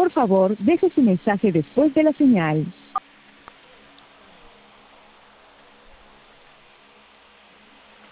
Por favor, deje su mensaje después de la señal.